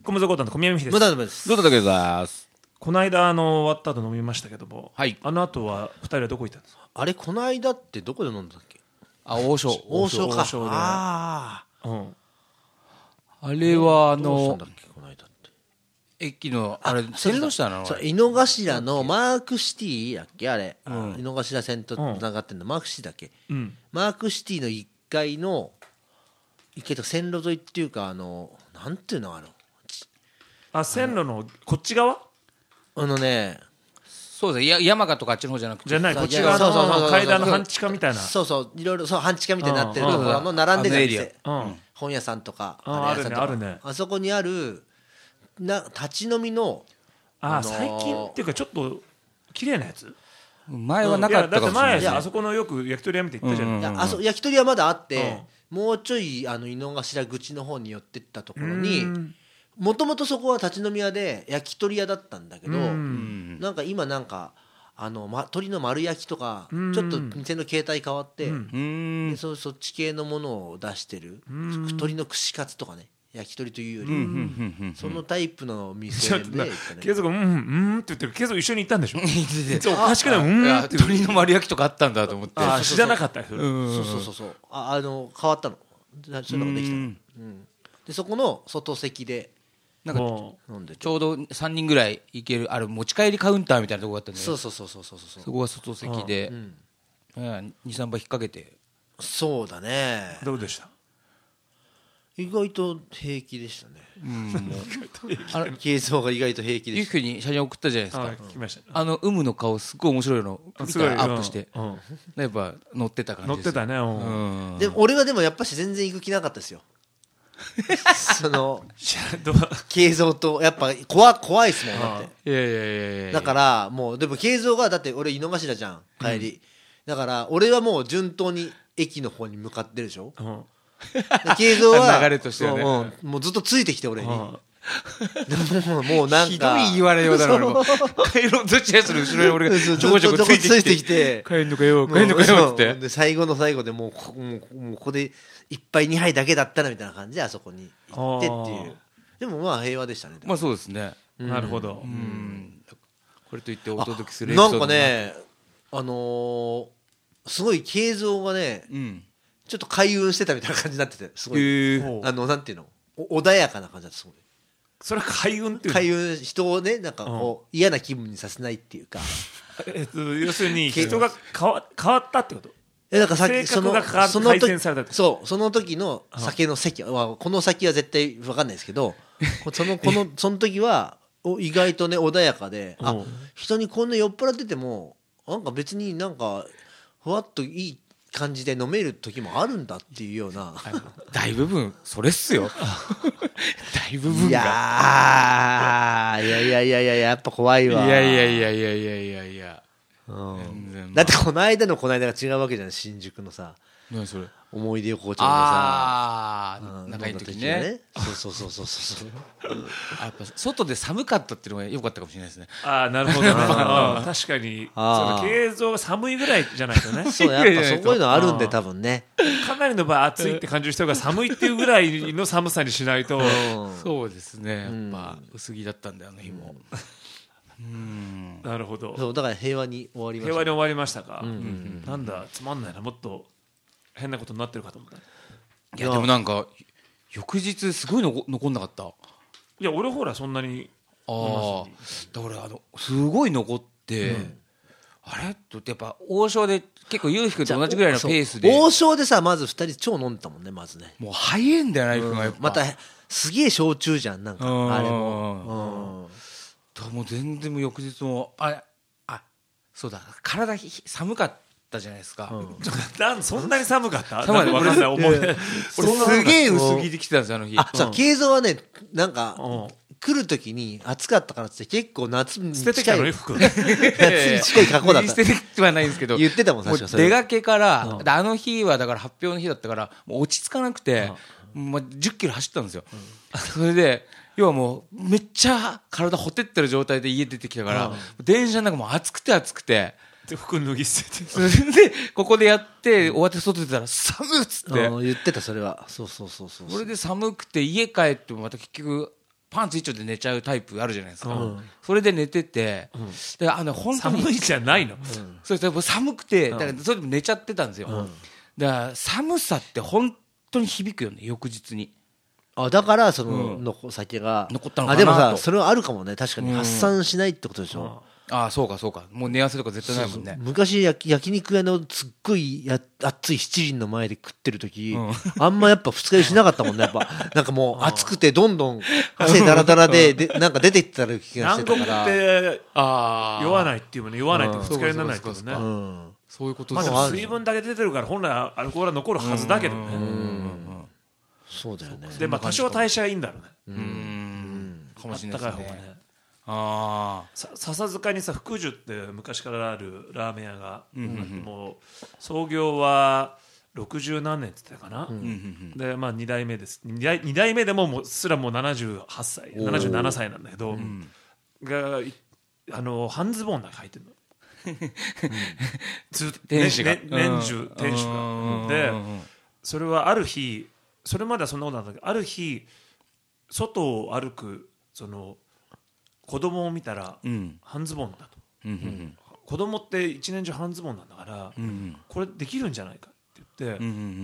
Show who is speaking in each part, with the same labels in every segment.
Speaker 1: 小室コータの小宮山です。
Speaker 2: 無駄です。
Speaker 3: どうだったけどざす。
Speaker 1: この間終わった後飲みましたけども、
Speaker 3: はい。
Speaker 1: あの後は2人はどこ行ったんですか？
Speaker 2: あれこの間ってどこで飲んだっけ？
Speaker 3: 王将。
Speaker 2: 王将か。
Speaker 1: 王将で
Speaker 2: あ
Speaker 1: うん。
Speaker 3: あれは
Speaker 2: あ。どうしたんだっけこの間って。
Speaker 3: 駅のあれ線路下なの？
Speaker 2: そう井の頭のマークシティだっけあれ。井の頭線と繋がってんのマークシティだっけ？マークシティの1階の線路沿いっていうかなんていうの
Speaker 1: 線路のこっち側？
Speaker 2: ね。
Speaker 3: そうだ、山形とかあっちの方じゃなくて。
Speaker 1: じゃない、こっち側の階段の半地下みたいな。
Speaker 2: そうそう、いろいろそう半地下みたいになってるところの並んでる店、本屋さんとか
Speaker 1: あるねあるね。
Speaker 2: あそこにある立ち飲みの
Speaker 1: 最近っていうかちょっと綺麗なやつ。
Speaker 3: 前はなかったかもしれない。
Speaker 1: だって前あそこのよく焼き鳥屋見て行ったじゃない。
Speaker 2: 焼き鳥屋まだあってもうちょい井の頭口の方に寄ってったところに。もともとそこは立ち飲み屋で焼き鳥屋だったんだけど、なんか今鶏の丸焼きとかちょっと店の形態変わって、でそっち系のものを出してる鶏の串カツとかね、焼き鳥というよりそのタイプの店で
Speaker 1: 継続って言ってる。継続一緒に行ったんでしょ？おかしくない？
Speaker 3: 鶏の丸焼きとかあったんだと思って。
Speaker 1: 知らなかった。
Speaker 2: そう変わったの。そういうのができたの。でそこの外席で
Speaker 3: なんかちょうど3人ぐらい行ける持ち帰りカウンターみたいなとこがあったんで、
Speaker 2: そう
Speaker 3: そこが外席で 2,3 杯引っ掛けて。
Speaker 2: そうだね。
Speaker 1: どうでした？
Speaker 2: 意外と平気でしたね。軽装が意外と平気でした。
Speaker 3: ゆきくんに写真送ったじゃないですか。
Speaker 1: 来ました。
Speaker 3: 有無の顔すごい面白いの見たらアップしてやっぱ乗ってた感じです。
Speaker 1: 乗ってたね。
Speaker 2: で俺はでもやっぱし全然行く気なかったですよ。その慶三とやっぱ怖いっすもんだって。だからもうでも慶三がだって俺井の頭じゃん帰り、だから俺はもう順当に駅の方に向かってるでしょ。慶三は
Speaker 3: 流れとしてはね、
Speaker 2: もうずっとついてきて俺に。もうなんか
Speaker 3: ひどい言われようだな。俺も帰ろうとしてる後ろに俺がちょこちょこついてきて帰んのかよって
Speaker 2: 最後の最後でもうここで1杯2杯だけだったらみたいな感じであそこに行ってっていう。でもまあ平和でしたね。
Speaker 3: まあそうですね。
Speaker 1: なるほど。
Speaker 3: これといってお届けするエピソード
Speaker 2: なんかねすごい慶三がねちょっと開運してたみたいな感じになってて、すごいなんていうの穏やかな感じだった。すごい
Speaker 1: それは開運っていう
Speaker 2: 開運、人をねなんか嫌な気分にさせないっていうか
Speaker 1: 要するに人が変わったってこと？
Speaker 2: なんか
Speaker 1: 性格が改善されたって。
Speaker 2: その時の酒の席はこの先は絶対分かんないですけどその時は意外とね穏やかで、人にこんな酔っ払っててもなんか別になんかふわっといい感じで飲める時もあるんだっていうような
Speaker 3: 大部分それっすよ。大部分が。
Speaker 2: いややっぱ怖いわ。
Speaker 3: いや、
Speaker 2: だってこの間が違うわけじゃん。新宿のさ
Speaker 3: 何それ
Speaker 2: 思い出横丁でさ
Speaker 3: 仲いい時ね。
Speaker 2: そう
Speaker 3: やっぱ外で寒かったっていうのが良かったかもしれないですね。
Speaker 1: なるほどね。確かに慶三が寒いぐらいじゃないとね。
Speaker 2: そうやっぱそういうのあるんで多分ね。
Speaker 1: かなりの場合暑いって感じる人が寒いっていうぐらいの寒さにしないと。
Speaker 3: そうですね。やっぱ薄着だったんだよあの日も。
Speaker 1: なるほど。
Speaker 2: そうだから平和に終わりました。
Speaker 1: 平和に終わりましたか。なんだつまんないな、もっと変なことになってるかと思った。
Speaker 3: いやでもなんか翌日すごい残んなかった？
Speaker 1: いや俺ほらそんなに。
Speaker 3: だからすごい残って、あれとやっぱ王将で結構ゆうひくんと同じぐらいのペースで。
Speaker 2: 王将でさまず2人超飲んでたもんねまずね。
Speaker 3: もう早いんだよな、ゆうひくんがやっぱ。
Speaker 2: またすげえ焼酎じゃんなんかあれも。
Speaker 3: もう全然もう翌日もそうだ体寒かったじゃないですか。
Speaker 1: そんなに寒かった？
Speaker 3: 俺すげえ薄着で来てたんですよあの日。
Speaker 2: 慶三はねなんか来る時に暑かったからって結構夏に
Speaker 1: 近い捨ててきたのに服
Speaker 2: 夏に近い格好だった。
Speaker 3: 捨ててきてはないんですけど
Speaker 2: 言ってたもん最初。
Speaker 3: 出かけからあの日はだから発表の日だったからもう落ち着かなくて10キロ走ったんですよ。それで要はもうめっちゃ体ほてってる状態で家出てきたから電車の中も暑くて
Speaker 1: 服脱ぎ捨てて、
Speaker 3: それでここでやって終わって外出たら寒っつって
Speaker 2: 言ってたそれは。そう
Speaker 3: それで寒くて家帰ってもまた結局パンツ一丁で寝ちゃうタイプあるじゃないですか、それで寝てて、で本当に
Speaker 1: 寒いじゃないの、
Speaker 3: そうですね、寒くてだからそれでも寝ちゃってたんですよ、だから寒さって本当に響くよね翌日に。
Speaker 2: だからその酒が
Speaker 3: 残ったのかなと。
Speaker 2: でもさそれはあるかもね、確かに発散しないってことでしょ。
Speaker 3: そうかそうか、もう寝汗とか絶対ないもんね。
Speaker 2: そう昔焼肉屋のすっごい熱い七輪の前で食ってる時、あんまやっぱ二日酔いしなかったもんね。やっぱなんかもう熱くてどんどん汗だらだらでなんか出ていったる気がしてたから。
Speaker 1: 南国って酔わないっていうもんね、酔わないって二日酔いにならないってことね。
Speaker 3: そういうこと
Speaker 1: ですね。水分だけ出てるから本来アルコールは残るはずだけどね。
Speaker 2: そうだよね。
Speaker 1: で多少代謝がいいんだろうね。
Speaker 3: かもしれないですね。
Speaker 1: 笹塚にさ福寿って昔からあるラーメン屋が、もう創業は60何年って言ってたかな、で2代目です。2代目でももうすらもう78歳77歳なんだけど、が半ズボンだけ履いてるの
Speaker 3: 店主が
Speaker 1: 年中店主がで、それはある日、それまではそんなことなんだけど、ある日外を歩くその子供を見たら半ズボンだと、子供って一年中半ズボンなんだから、これできるんじゃないかって言って、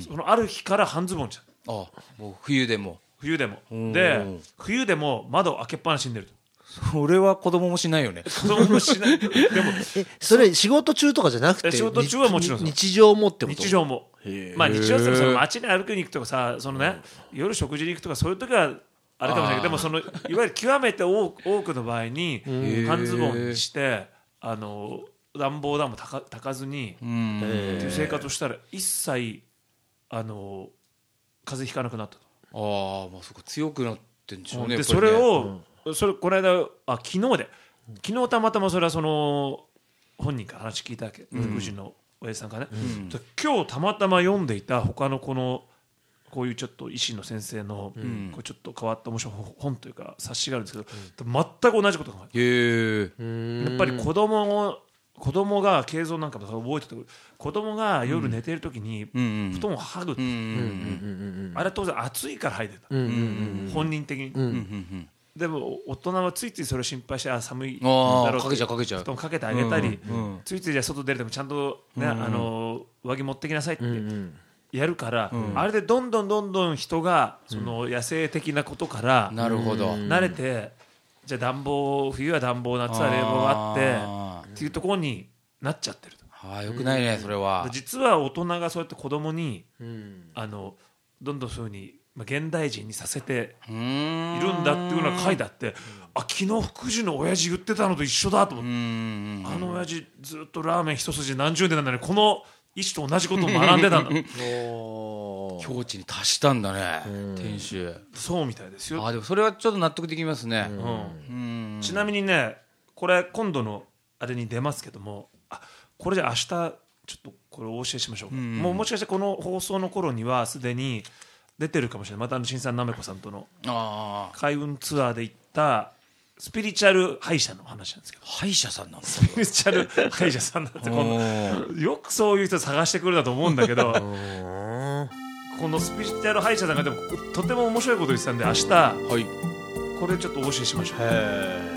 Speaker 1: そのある日から半ズボンじゃん。
Speaker 3: もう冬でも
Speaker 1: で冬でも窓開けっぱなしに寝ると。
Speaker 3: それは子供もしないよね。
Speaker 1: 子供もしないでも
Speaker 2: それ仕事中とかじゃなくて、
Speaker 1: 仕事中はもちろん
Speaker 2: 日常もってこと？
Speaker 1: 日常も日常ってその街に歩きに行くとかさ、そのね夜食事に行くとかそういう時はあれかもしれないけど、でもそのいわゆる極めて多くの場合に半ズボンにして暖房だも炊かずにっていう生活をしたら一切風邪ひかなくなったと。
Speaker 3: まあそこ強くなってんでしょうね。
Speaker 1: でそれをこの間昨日たまたまそれはその本人から話聞いたわけ、福祉の親父さんがね、今日たまたま読んでいた他のこういうちょっと医師の先生のこうちょっと変わった面白い本というか冊子があるんですけど、全く同じことが書いてある。やっぱり子供が敬蔵なんかも覚えてて、子供が夜寝てる時に布団を剥ぐって、あれは当然暑いから剥いでた、本人的に。でも大人はついついそれを心配して寒いだろうって布団かけてあげたり、ついついじゃあ外出るでもちゃんとね上着持ってきなさいってやるから、あれでどんどん人がその野生的なことから慣れて、じゃあ冬は暖房、夏は冷房があっていうところになっちゃってると。
Speaker 3: よくないねそれは。
Speaker 1: 実は大人がそうやって子供にどんどんそういうふうに現代人にさせているんだっていうのが書いてあって、昨日福寿の親父言ってたのと一緒だと思って、あの親父ずっとラーメン一筋何十年なんだね、この医師と同じことを学んでたんだ
Speaker 3: 境地に達したんだね店主。
Speaker 1: そうみたいですよ。
Speaker 3: でもそれはちょっと納得できますね。
Speaker 1: ちなみにね、これ今度のあれに出ますけども、これじゃ明日ちょっとこれお教えしましょうか。もしかしてこの放送の頃にはすでに出てるかもしれない。また新さんなめこさんとの開運ツアーで行ったスピリチュアル歯医者の話なんですけど。
Speaker 3: 歯医者さんなんです
Speaker 1: か？スピリチュアル歯医者さんなんてよくそういう人探してくるだと思うんだけどこのスピリチュアル歯医者さんがでもとても面白いこと言ってたんで、明日、これちょっとお教えしましょう。